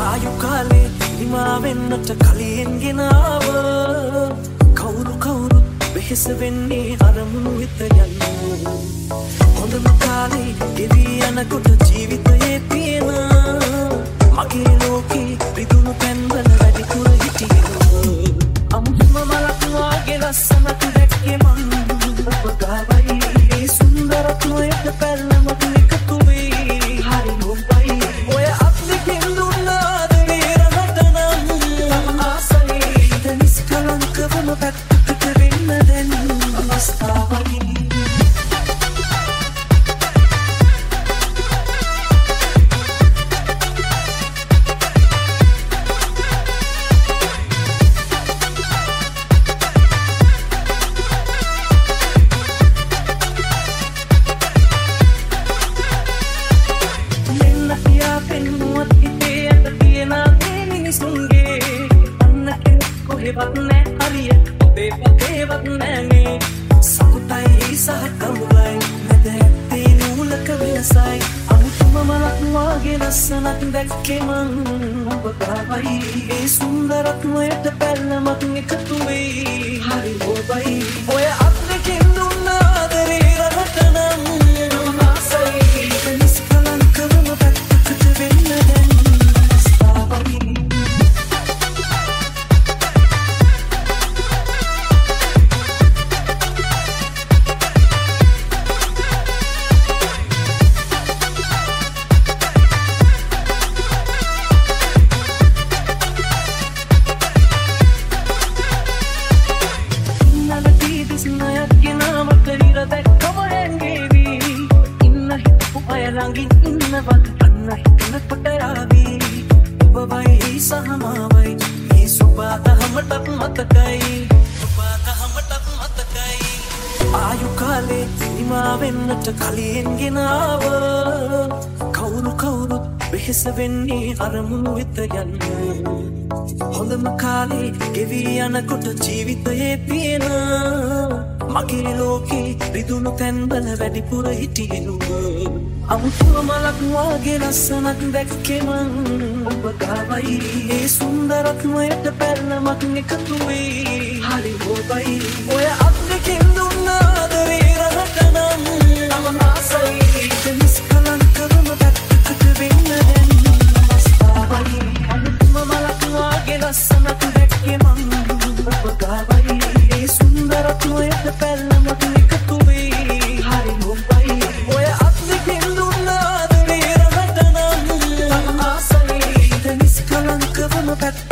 ආයු කාලේ හිමා වෙන්නට කලින් ගෙනාව කවුරු වෙහෙස වෙන්නේ අරමුණු වෙත යන්න හොඳම කාලේ ගෙවි යනකොට ජීවිතයේ තියෙන මගේ ලෝකේ විදුණු පැන්වල වැඩිපුර හිටියන අමුතුම මලක් වාගේ ලස්සනට දැක්කේ මං ඔබ ගාවයි ඒ සුන්දරත්වයට පැල්ලමක් එකතු වෙයි හරි ඔබයි ඔය අත්ලිකින් දුන්නාද වේරහටනම් ආසයි දෙනිස් කලංකවම පැත්තකට වෙන්න දැන් අවස්ථාවයි සකුටයි සහකමුලයි මැද ඇත්තේ නූලක වෙනසයි අමුතුම මලක් වාගේ ලස්සනක් දැක්කේ මං ඔබ ගාවයි ඒ සුන්දරත්වයට පැල්ලමක් එකතු වෙයි හරි ඔබයි ඔය අත්ලකින් දුන්නාද වේරහටනම් ආසයි දෙනිස් කලංකවම පැත්තකට වෙන්න දැන් අවස්ථාවයි ළඟින් ඉන්නවත් අන්න හිතනකොට ආවි ඔබවයි සහමාවයි මේ සුබාදහමටත් මතකයි ආයු කාලේ හිමා වෙන්නට කලින් ගෙනාව කවුරුත් වෙහෙස වෙන්නේ අරමුණු වෙත යන්න හොඳම කාලේ ගෙවි යනකොට ජීවිතයේ තියෙන මගේ ලෝකේ රිදුණු තැන්වල වැඩිපුර හිටියෙනු අමුතුම මලක් වාගේ ලස්සනක් දැක්කේ මං ඔබ ගාවයි ඒ සුන්දරත්වයට පැල්ලමක් එකතු වෙයි හරි ඔබයි ඔය අත්ලකින් දුන්නාද වේරහටනම් ආසයි දෙනිස් කලංකවම පැත්තකට වෙන්න දැන් අවස්ථාවයි අමුතුම මලක් වාගේ ලස්සනක් දැක්කේ මං ඔබ ගාවයි ඒ සුන්දරත්වයට පැල්ලමක් එකතු වෙයි හරි ඔබයි ඔය අත්ලකින් දුන්නාද වේරහටනම් ආසයි දෙනිස් කලංකවම පැත්තකට